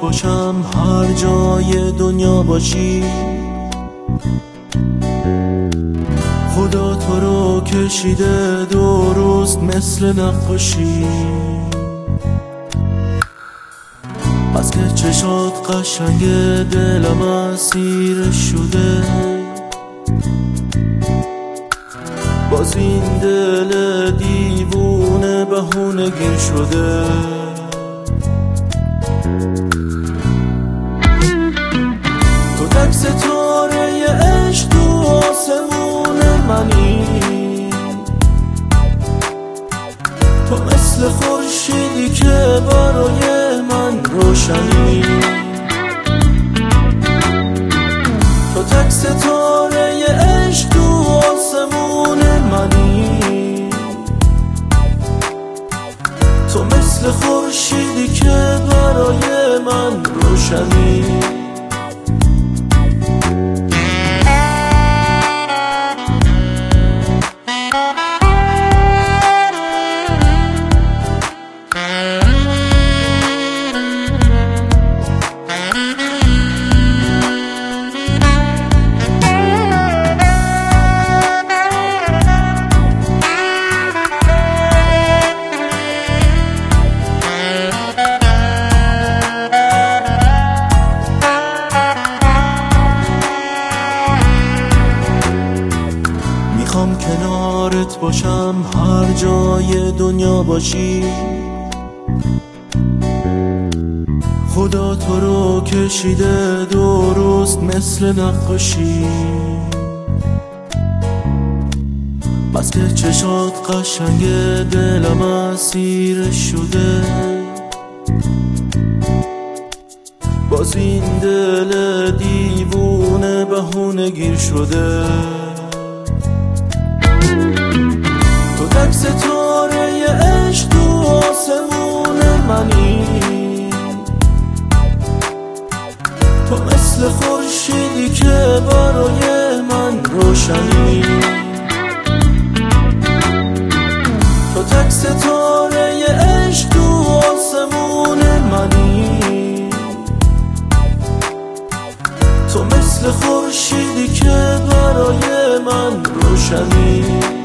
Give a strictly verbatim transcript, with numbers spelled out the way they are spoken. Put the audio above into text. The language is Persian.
باشم هر جای دنیا باشی، خدا تو رو کشیده درست مثل نقاشی. بس که چشات قشنگه دلم اسیر شده، باز این دل دیوونه بهونه گیر شده. تو تک ستاره عشق تو آسمون منی، تو مثل خورشیدی که برای من روشنی. تو تک ستاره عشق تو آسمون منی، تو مثل خورشیدی که برای من روشنی. میخوام کنارت باشم هر جای دنیا باشی، خدا تو رو کشیده درست مثل نقاشی. بس که چشات قشنگه دلم اسیر شده، باز این دل دیوونه بهونه گیر شده. تو تک ستاره عشق تو آسمون منی، تو مثل خورشیدی که برای من روشنی. تو تک ستاره عشق تو آسمون منی، تو مثل خورشیدی که برای من روشنی.